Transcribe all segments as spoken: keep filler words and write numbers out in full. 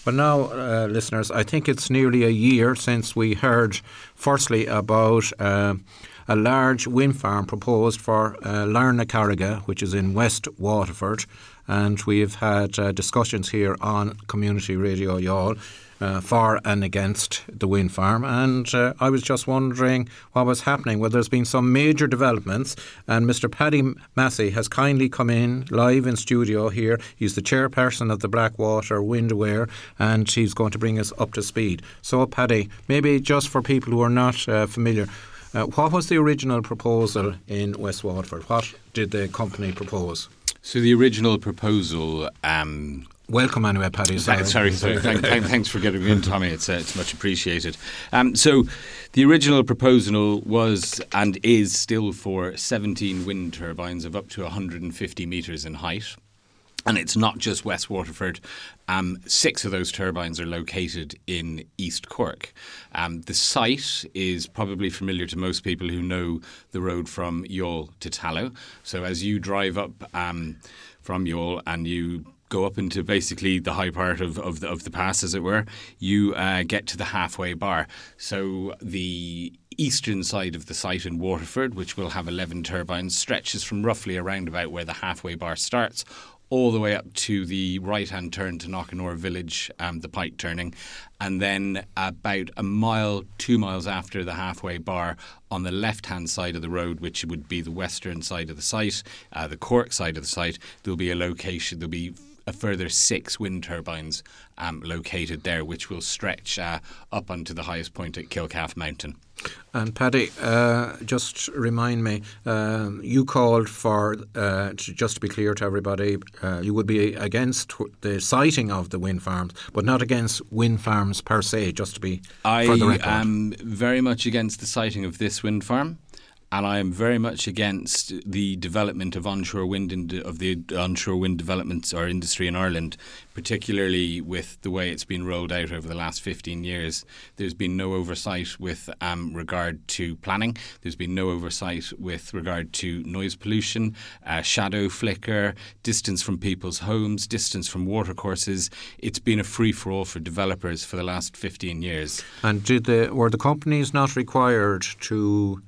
Well, now, uh, listeners, I think it's nearly a year since we heard, firstly, about uh, a large wind farm proposed for uh, Larnacarriga, which is in West Waterford, and we've had uh, discussions here on Community Radio Youghal uh, for and against the wind farm, and uh, I was just wondering what was happening. Well, there's been some major developments, and Mister Paddy Massey has kindly come in live in studio here. He's the chairperson of the Blackwater Wind Aware, and he's going to bring us up to speed. So, Paddy, maybe just for people who are not uh, familiar, Uh, what was the original proposal in West Waterford? What did the company propose? So the original proposal... Um, Welcome anyway, Paddy. Sorry, sorry, sorry. Thank, thank, thanks for getting me in, Tommy. It's, uh, it's much appreciated. Um, so the original proposal was and is still for seventeen wind turbines of up to one hundred fifty metres in height. And it's not just West Waterford. Um, six of those turbines are located in East Cork. Um, the site is probably familiar to most people who know the road from Youghal to Tallow. So as you drive up um, from Youghal and you go up into basically the high part of, of, the, of the pass, as it were, you uh, get to the halfway bar. So the eastern side of the site in Waterford, which will have eleven turbines, stretches from roughly around about where the halfway bar starts all the way up to the right-hand turn to Knockanore Village, um, the pike turning, and then about a mile, two miles after the halfway bar on the left-hand side of the road, which would be the western side of the site, uh, the Cork side of the site, there'll be a location, there'll be a further six wind turbines um, located there, which will stretch uh, up onto the highest point at Kilcalf Mountain. And Paddy, uh, just remind me, um, you called for, uh, to, just to be clear to everybody, uh, you would be against the siting of the wind farms, but not against wind farms per se, just to be I for the record. I am very much against the siting of this wind farm. And I am very much against the development of onshore wind in, of the onshore wind developments or industry in Ireland, particularly with the way it's been rolled out over the last fifteen years. There's been no oversight with um, regard to planning. There's been no oversight with regard to noise pollution, uh, shadow flicker, distance from people's homes, distance from watercourses. It's been a free-for-all for developers for the last fifteen years. And did the, were the companies not required to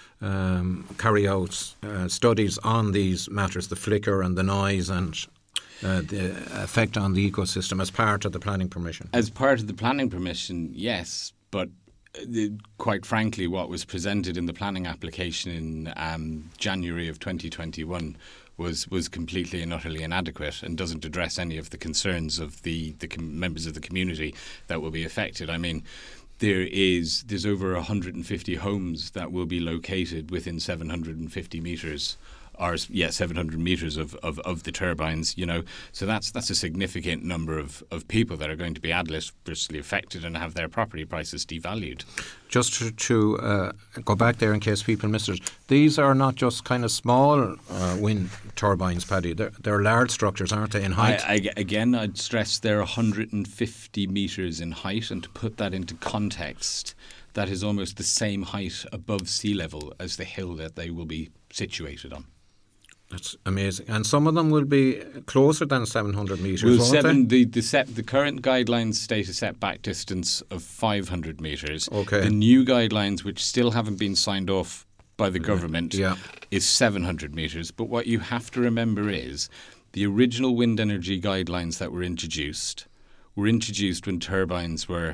Um, carry out uh, studies on these matters, the flicker and the noise and uh, the effect on the ecosystem as part of the planning permission? As part of the planning permission, yes, but the, quite frankly, what was presented in the planning application in um, January of twenty twenty-one was was completely and utterly inadequate and doesn't address any of the concerns of the, the com- members of the community that will be affected. I mean, There is there's over one hundred fifty homes that will be located within seven hundred fifty metres, or yeah, seven hundred metres of, of, of the turbines. You know, so that's that's a significant number of, of people that are going to be adversely affected and have their property prices devalued. Just to, to uh, go back there in case people missed it, these are not just kind of small uh, wind turbines, Paddy. They're, they're large structures, aren't they, in height? I, I, again, I'd stress they're one hundred fifty metres in height, and to put that into context, that is almost the same height above sea level as the hill that they will be situated on. That's amazing. And some of them will be closer than seven hundred metres, well, won't seven, they? The, the, set, the current guidelines state a setback distance of five hundred metres. Okay. The new guidelines, which still haven't been signed off by the government, yeah. is seven hundred metres. But what you have to remember is the original wind energy guidelines that were introduced were introduced when turbines were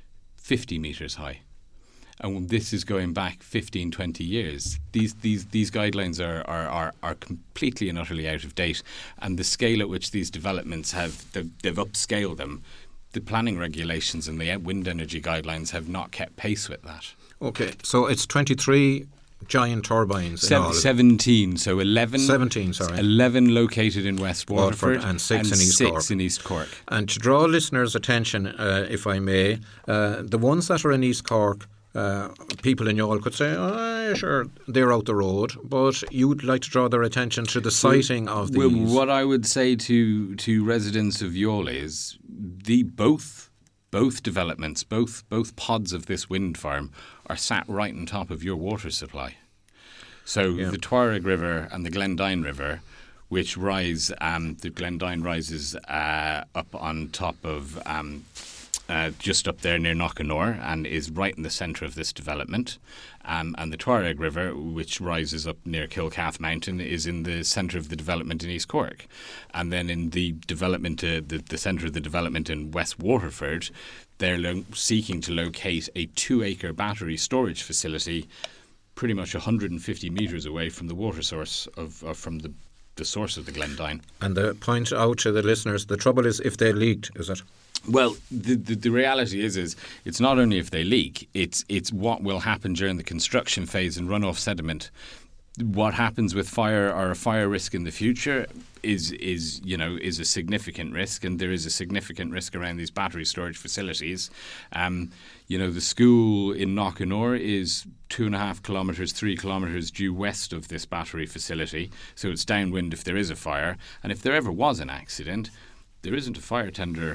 fifty metres high. And this is going back fifteen, twenty years. These these these guidelines are, are, are, are completely and utterly out of date. And the scale at which these developments have, they've, they've upscaled them. The planning regulations and the wind energy guidelines have not kept pace with that. Okay, so it's twenty-three giant turbines. Seven, in all. seventeen, so eleven. seventeen, sorry. eleven located in West Waterford, Waterford and six and in East six Cork. in East Cork. And to draw listeners' attention, uh, if I may, uh, the ones that are in East Cork, Uh, people in Youghal could say, oh, sure, they're out the road, but you would like to draw their attention to the siting of these. Well, what I would say to to residents of Youghal is the both both developments, both both pods of this wind farm are sat right on top of your water supply. So yeah. the Tuareg River and the Glendine River which rise, um, the Glendyne rises uh, up on top of um, uh, just up there near Knockanore and is right in the centre of this development. Um, and the Tuareg River, which rises up near Kilcalf Mountain, is in the centre of the development in East Cork. And then in the development, uh, the, the centre of the development in West Waterford, they're lo- seeking to locate a two-acre battery storage facility pretty much one hundred fifty metres away from the water source of, of from the, the source of the Glendyne. And the point out to the listeners, the trouble is if they leaked, is it? Well, the, the the reality is is it's not only if they leak, it's it's what will happen during the construction phase and runoff sediment. What happens with fire or a fire risk in the future is is you know is a significant risk, and there is a significant risk around these battery storage facilities. Um, you know, the school in Knockanore is two and a half kilometres, three kilometres due west of this battery facility, so it's downwind if there is a fire, and if there ever was an accident, there isn't a fire tender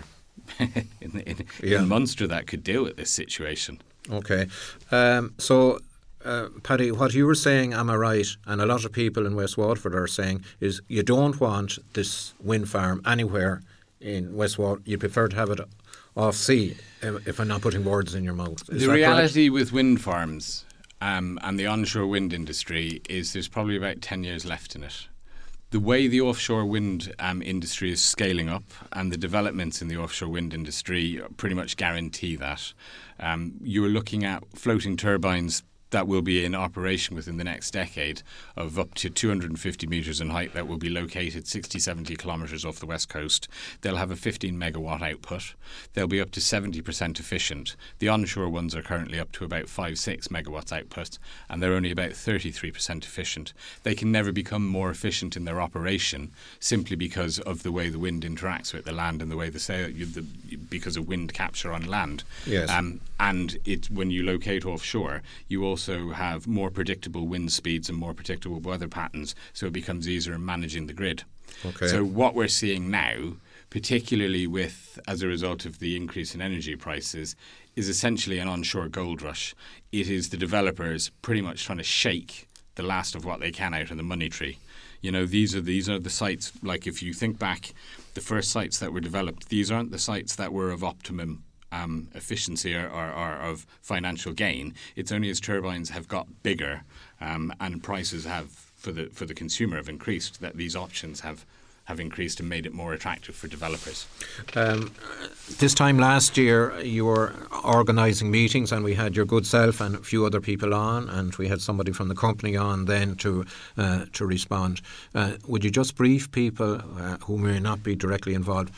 in, in, yeah. in Munster that could deal with this situation. Okay, um, so. Uh, Paddy, what you were saying, am I right, and a lot of people in West Waterford are saying, is you don't want this wind farm anywhere in West Waterford. You prefer to have it off sea, if I'm not putting words in your mouth. Is the that reality correct? with wind farms um, and the onshore wind industry is there's probably about ten years left in it. The way the offshore wind um, industry is scaling up and the developments in the offshore wind industry pretty much guarantee that. Um, you're looking at floating turbines that will be in operation within the next decade of up to two hundred fifty metres in height that will be located sixty, seventy kilometres off the west coast. They'll have a fifteen megawatt output. They'll be up to seventy percent efficient. The onshore ones are currently up to about five, six megawatts output, and they're only about thirty-three percent efficient. They can never become more efficient in their operation simply because of the way the wind interacts with the land and the way the sail, the, because of wind capture on land. Yes. Um, and it, when you locate offshore, you also have more predictable wind speeds and more predictable weather patterns, so it becomes easier in managing the grid. Okay. So what we're seeing now, particularly with as a result of the increase in energy prices, is essentially an onshore gold rush. It is the developers pretty much trying to shake the last of what they can out of the money tree. You know, these are these are the sites, like if you think back, the first sites that were developed, these aren't the sites that were of optimum Um, efficiency or, or, or of financial gain. It's only as turbines have got bigger um, and prices have for the for the consumer have increased that these options have have increased and made it more attractive for developers. Um, this time last year you were organising meetings, and we had your good self and a few other people on, and we had somebody from the company on then to uh, to respond. Uh, would you just brief people uh, who may not be directly involved?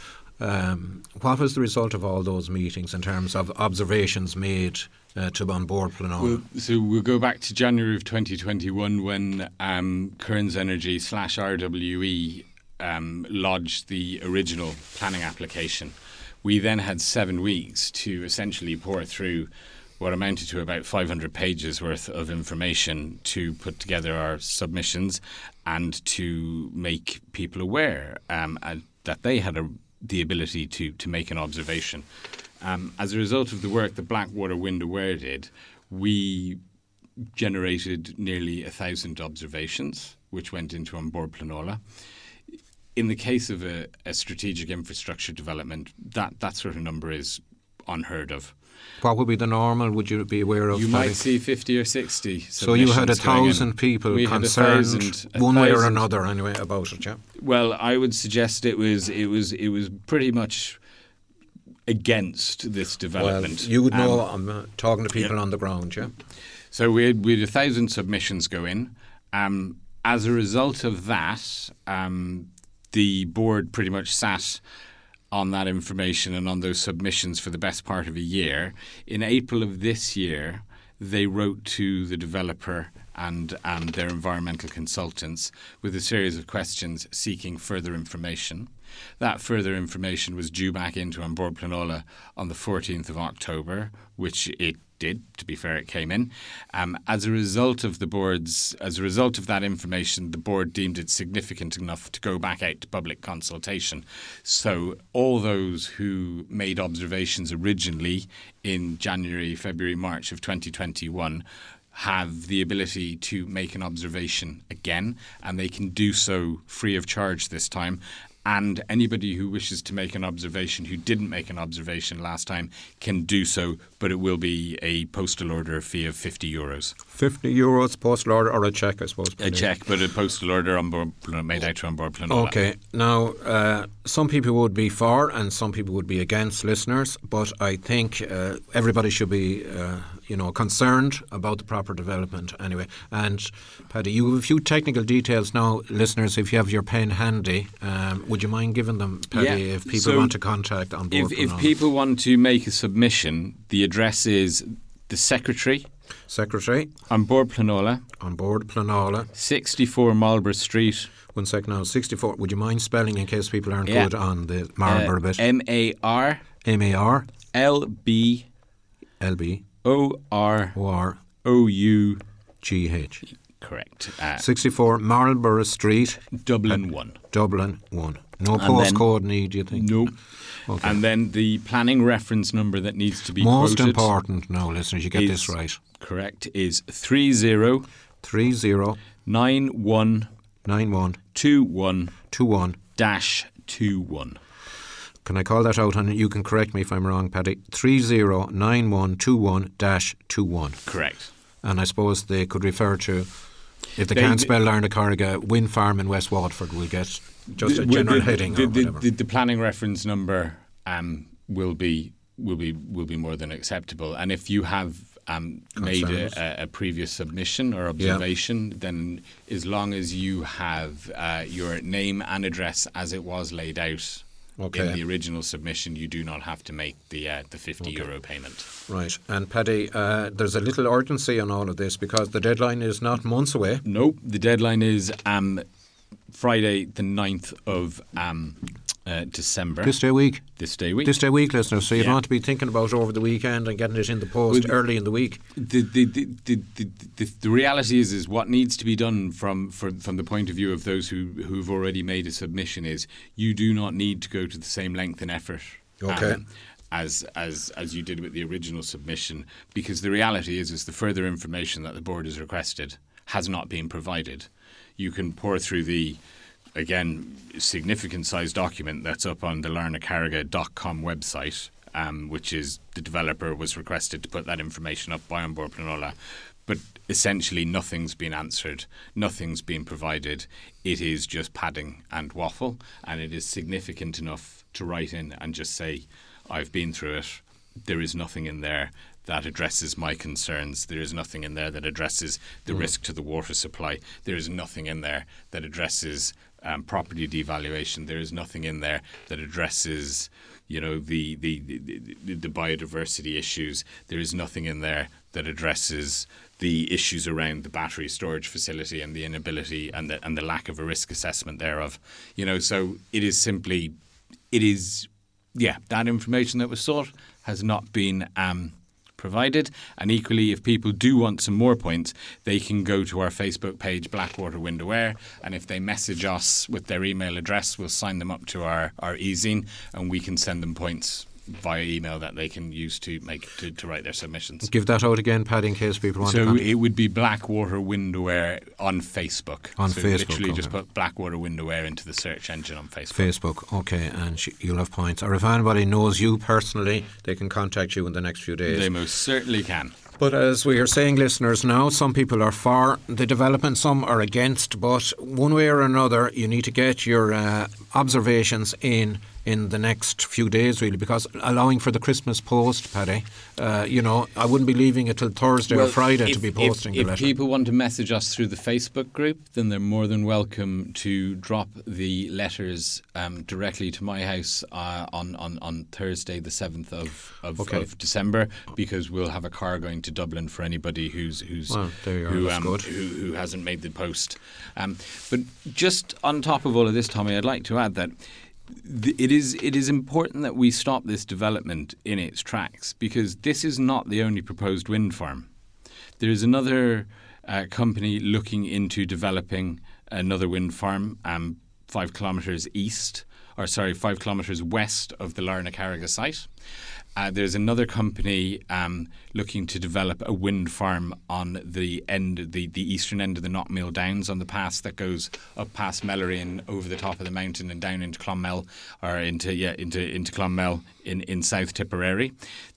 Um, what was the result of all those meetings in terms of observations made uh, to on board Planola? Well, so we'll go back to January of twenty twenty-one when um, Kearns Energy slash R W E um, lodged the original planning application. We then had seven weeks to essentially pour through what amounted to about five hundred pages worth of information to put together our submissions and to make people aware um, that they had a the ability to, to make an observation. Um, as a result of the work that Blackwater Wind Aware did, we generated nearly a thousand observations, which went into On Board Planola. In the case of a, a strategic infrastructure development, that, that sort of number is unheard of. What would be the normal? Would you be aware of? You might see fifty or sixty. So you had a thousand people we concerned, had a thousand, a one way or thousand. another, anyway, about it. Yeah. Well, I would suggest it was it was it was pretty much against this development. Well, you would know. Um, I'm uh, talking to people yeah. on the ground. Yeah. So we had, we had a thousand submissions go in. Um, as a result of that, um, the board pretty much sat on that information and on those submissions for the best part of a year. In April of this year, they wrote to the developer and, and their environmental consultants with a series of questions seeking further information. That further information was due back into On Board Planola on the fourteenth of October, which it did. To be fair, it came in. Um, as a result of the board's, as a result of that information, the board deemed it significant enough to go back out to public consultation. So all those who made observations originally in January, February, March of twenty twenty-one have the ability to make an observation again, and they can do so free of charge this time. And anybody who wishes to make an observation who didn't make an observation last time can do so, but it will be a postal order fee of fifty euros. fifty euros postal order, or a cheque, I suppose. A cheque, but a postal order on board, made out to on board Planola. Okay. Now, uh, some people would be for and some people would be against, listeners, but I think uh, everybody should be, uh, you know, concerned about the proper development anyway. And, Paddy, you have a few technical details now, listeners, if you have your pen handy. Um, would you mind giving them, Paddy, Yeah. if people So want to contact on board? If, if Planola? people want to make a submission, the address is the Secretary, Secretary, on board Planola, on board Planola. sixty-four Marlborough Street. One second now, sixty-four. Would you mind spelling in case people aren't Yeah. good on the Marlborough uh, bit? M A R M A R L B L B O R O R O U. G H. Correct. Uh, sixty-four Marlborough Street, Dublin one. Dublin one. No And postcode need, you think? No. Okay. And then the planning reference number that needs to be Most quoted, important now, listeners, you get is- this right. correct, is three zero three zero nine one nine one two one two one. dash two one. Can I call that out and you can correct me if I'm wrong, Paddy? three zero nine one two one dash two one. Correct. And I suppose they could refer to, if they, They- can't spell Larnacarriga, Wind Farm in West Waterford will get just a The- general the, heading the, or the, whatever. the, the planning reference number um, will be will be will be more than acceptable. And if you have um, made Concerns. a, a, a previous submission or observation, then as long as you have uh, your name and address as it was laid out Okay. in the original submission, you do not have to make the uh, the fifty euro payment. Right. And Paddy, uh, there's a little urgency on all of this because the deadline is not months away. Nope. The deadline is um, Friday, the ninth of um, uh, December. This day week. This day week. This day week, listeners. So you Yeah. don't want to be thinking about over the weekend and getting it in the post Well, early in the week. The the, the, the, the, the the reality is is what needs to be done from from, from the point of view of those who who've already made a submission is you do not need to go to the same length and effort. Okay. um, as as as you did with the original submission, because the reality is is the further information that the board has requested has not been provided. You can pour through the, again, significant size document that's up on the larnacarriga dot com website, um, which is the developer was requested to put that information up by On Board Planola. But essentially nothing's been answered, nothing's been provided. It is just padding and waffle, and it is significant enough to write in and just say, I've been through it. There is nothing in there that addresses my concerns. There is nothing in there that addresses the mm. risk to the water supply. There is nothing in there that addresses um, property devaluation. There is nothing in there that addresses, you know, the the, the, the the biodiversity issues. There is nothing in there that addresses the issues around the battery storage facility and the inability and the and the lack of a risk assessment thereof. You know, so it is simply, it is, yeah, that information that was sought has not been um, provided. And equally, if people do want some more points, they can go to our Facebook page, Blackwater Window Air, and if they message us with their email address, we'll sign them up to our, our e-zine, and we can send them points via email that they can use to make to, to write their submissions. Give that out again, Paddy, in case people want so to contact. it would be Blackwater Window Air on Facebook. On so Facebook, literally just okay. put Blackwater Window Air into the search engine on Facebook. Facebook, okay, and sh- you'll have points. Or if anybody knows you personally, they can contact you in the next few days. They most certainly can. But as we are saying, listeners, now, some people are for the development, some are against, but one way or another, you need to get your uh, observations in in the next few days, really, because allowing for the Christmas post, Paddy, uh, you know, I wouldn't be leaving it till Thursday Well, or Friday if, to be if- posting if the letter. people want to message us through the Facebook group, then they're more than welcome to drop the letters um, directly to my house uh, on, on, on Thursday, the seventh of, of, Okay. of December, because we'll have a car going to Dublin for anybody who's who's Well, there you are, who, that's um, good. who, who hasn't made the post. Um, but just on top of all of this, Tommy, I'd like to add that th- it is it is important that we stop this development in its tracks, because this is not the only proposed wind farm. There is another uh, company looking into developing another wind farm um, five kilometres east or sorry, five kilometres west of the Larnacarrega site. Uh, there's another company um, looking to develop a wind farm on the end, the, the eastern end of the Knockmill Downs, on the pass that goes up past Melleray and over the top of the mountain and down into Clonmel, or into yeah into into Clonmel in, in South Tipperary.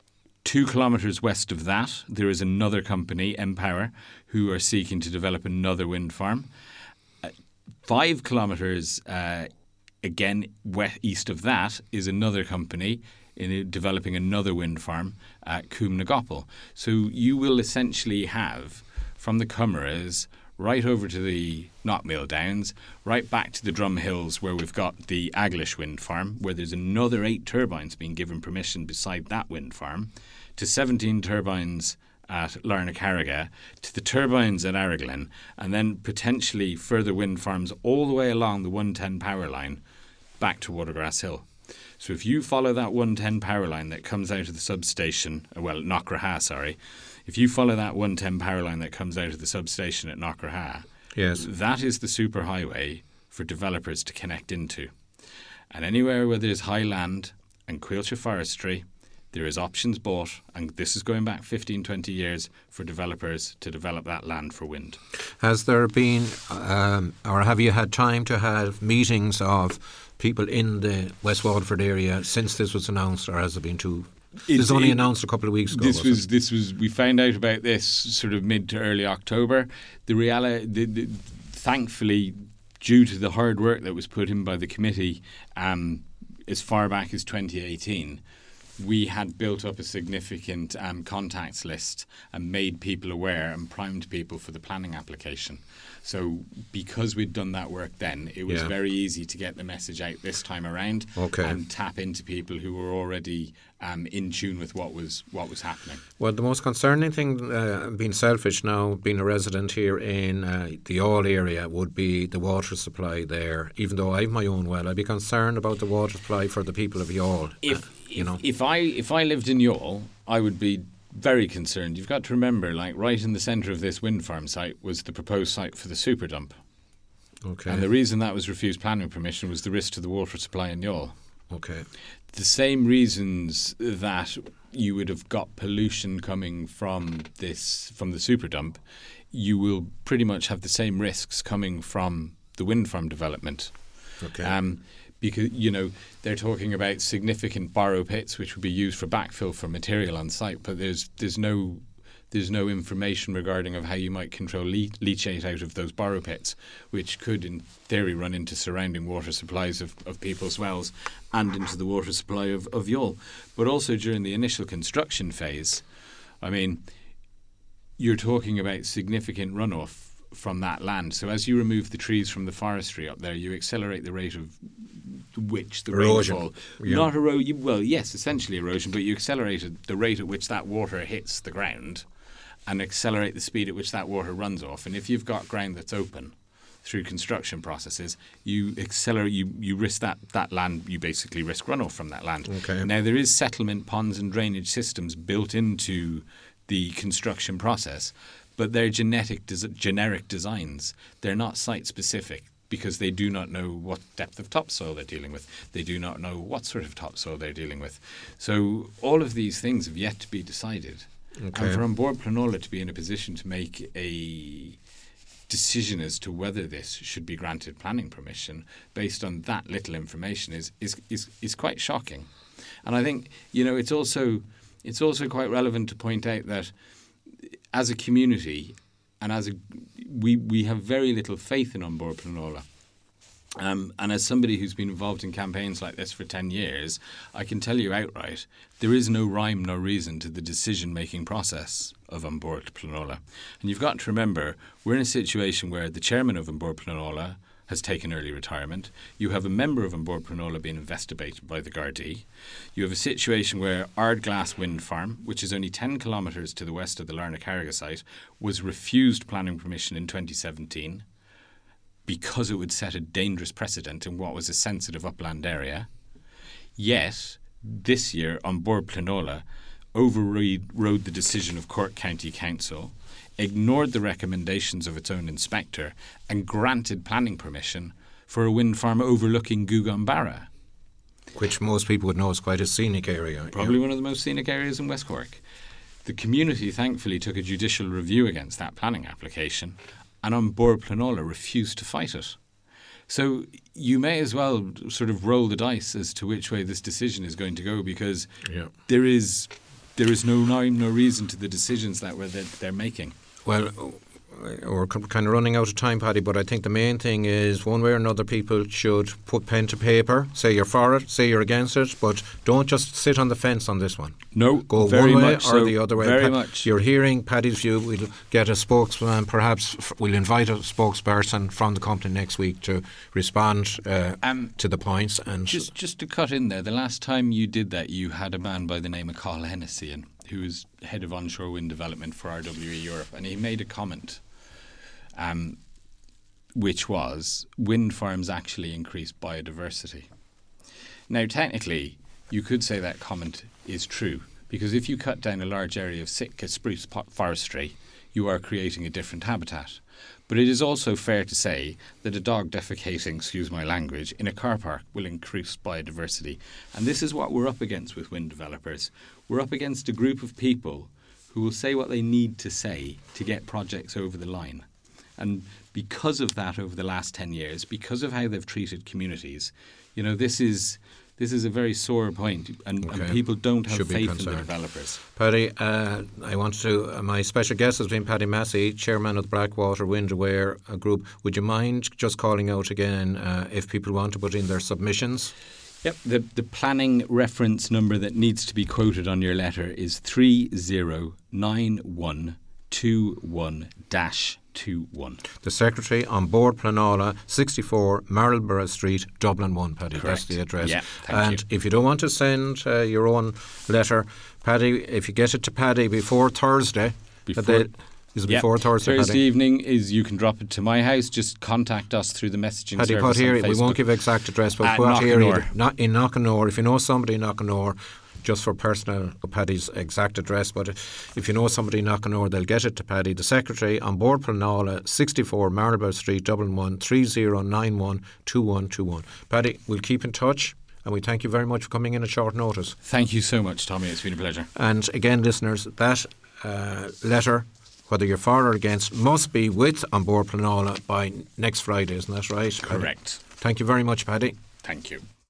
Two kilometres west of that, there is another company, Empower, who are seeking to develop another wind farm. Uh, five kilometres uh, again west, east of that is another company in developing another wind farm at Cúm-na-Gcapall. So you will essentially have from the Comeras right over to the Knockmill Downs, right back to the Drum Hills where we've got the Aglish wind farm, where there's another eight turbines being given permission beside that wind farm, to seventeen turbines at Larnacarrega, to the turbines at Araglin, and then potentially further wind farms all the way along the one ten power line back to Watergrass Hill. So if you follow that one ten power line that comes out of the substation, well, Knockgraha, sorry, if you follow that one ten power line that comes out of the substation at Knockgraha, yes, that is the superhighway for developers to connect into. And anywhere where there's high land and Coillte forestry, there is options bought, and this is going back fifteen, twenty years for developers to develop that land for wind. Has there been, um, or have you had time to have meetings of people in the West Waterford area since this was announced, or has it been too? It was only it, announced a couple of weeks ago. This was, was this was we found out about this sort of mid to early October. The reality, the, the, thankfully, due to the hard work that was put in by the committee, um, as far back as twenty eighteen. We had built up a significant um, contacts list and made people aware and primed people for the planning application. So because we'd done that work then, it was yeah. very easy to get the message out this time around okay. and tap into people who were already um, in tune with what was what was happening. Well, the most concerning thing, uh, being selfish now, being a resident here in uh, the Youghal area, would be the water supply there. Even though I have my own well, I'd be concerned about the water supply for the people of Youghal. If, uh, you know, if I if I lived in Youghal, I would be very concerned. You've got to remember, like right in the centre of this wind farm site was the proposed site for the super dump. Okay. And the reason that was refused planning permission was the risk to the water supply in Youghal. Okay. The same reasons that you would have got pollution coming from this from the super dump, you will pretty much have the same risks coming from the wind farm development. Okay. Um, because, you know, they're talking about significant borrow pits which would be used for backfill for material on site, but there's there's no there's no information regarding of how you might control le- leachate out of those borrow pits, which could in theory run into surrounding water supplies of, of people's wells and into the water supply of, of Youghal. But also during the initial construction phase, I mean, you're talking about significant runoff from that land. So as you remove the trees from the forestry up there, you accelerate the rate of which the erosion. rainfall, yeah. not erosion, well, yes, essentially erosion, but you accelerate the rate at which that water hits the ground and accelerate the speed at which that water runs off. And if you've got ground that's open through construction processes, you accelerate, you, you risk that, that land, you basically risk runoff from that land. Okay. Now, there is settlement ponds and drainage systems built into the construction process, but they're genetic, des- generic designs. They're not site-specific because they do not know what depth of topsoil they're dealing with. They do not know what sort of topsoil they're dealing with. So all of these things have yet to be decided. Okay. And for An Bord Pleanála to be in a position to make a decision as to whether this should be granted planning permission based on that little information is is is, is quite shocking. And I think, you know, it's also it's also quite relevant to point out that as a community and as a we we have very little faith in An Bord Pleanála. Um, and as somebody who's been involved in campaigns like this for ten years, I can tell you outright, there is no rhyme nor reason to the decision-making process of An Bord Pleanála. And you've got to remember, we're in a situation where the chairman of An Bord Pleanála has taken early retirement. You have a member of An Bord Pleanála being investigated by the Gardaí. You have a situation where Ardglass Wind Farm, which is only ten kilometres to the west of the Larnacarrega site, was refused planning permission in twenty seventeen. Because it would set a dangerous precedent in what was a sensitive upland area. Yet, this year, An Bord Pleanála overrode the decision of Cork County Council, ignored the recommendations of its own inspector, and granted planning permission for a wind farm overlooking Gugan Barra. Which most people would know is quite a scenic area. Probably yeah. one of the most scenic areas in West Cork. The community thankfully took a judicial review against that planning application, and on Bord Pleanála refused to fight it. So you may as well sort of roll the dice as to which way this decision is going to go, because yeah. there is there is no no reason to the decisions that we're, that they're making. Well, we're kind of running out of time, Paddy, but I think the main thing is one way or another people should put pen to paper, say you're for it, say you're against it, but don't just sit on the fence on this one. No, Go very one way much or so, the other way. Very Pa- much. You're hearing Paddy's view. We'll get a spokesman, perhaps f- we'll invite a spokesperson from the company next week to respond uh, um, to the points. And just, just to cut in there, the last time you did that, you had a man by the name of Carl Hennessy, in, who is head of onshore wind development for R W E Europe, and he made a comment. Um, which was wind farms actually increase biodiversity. Now, technically, you could say that comment is true, because if you cut down a large area of Sitka spruce forestry, you are creating a different habitat. But it is also fair to say that a dog defecating, excuse my language, in a car park will increase biodiversity. And this is what we're up against with wind developers. We're up against a group of people who will say what they need to say to get projects over the line. And because of that, over the last ten years, because of how they've treated communities, you know, this is this is a very sore point, and, okay. and people don't have Should faith in the developers. Paddy, uh, I want to. Uh, my special guest has been Paddy Massey, chairman of the Blackwater Wind Aware uh, Group. Would you mind just calling out again uh, if people want to put in their submissions? Yep, the the planning reference number that needs to be quoted on your letter is three zero nine one two one dash two one. The secretary on Bord Pleanála, sixty-four Marlborough Street, Dublin one, Paddy. Correct. That's the address. Yeah, thank and you. if you don't want to send uh, your own letter, Paddy, if you get it to Paddy before Thursday, Before, they, is it yep. before Thursday, Thursday Paddy? evening is you can drop it to my house. Just contact us through the messaging Paddy, service put here, on we Facebook. won't give exact address, but At put here, Knockanore. not in Knockanore. If you know somebody in Knockanore, just for personal, Paddy's exact address, but if you know somebody in Knockanore, they'll get it to Paddy. The secretary on Bord Pleanála, sixty-four Marlborough Street, Dublin one, three zero nine one two one two one. Paddy, we'll keep in touch, and we thank you very much for coming in at short notice. Thank you so much, Tommy. It's been a pleasure. And again, listeners, that uh, letter, whether you're for or against, must be with on Bord Pleanála by next Friday, isn't that right, Paddy? Correct. Thank you very much, Paddy. Thank you.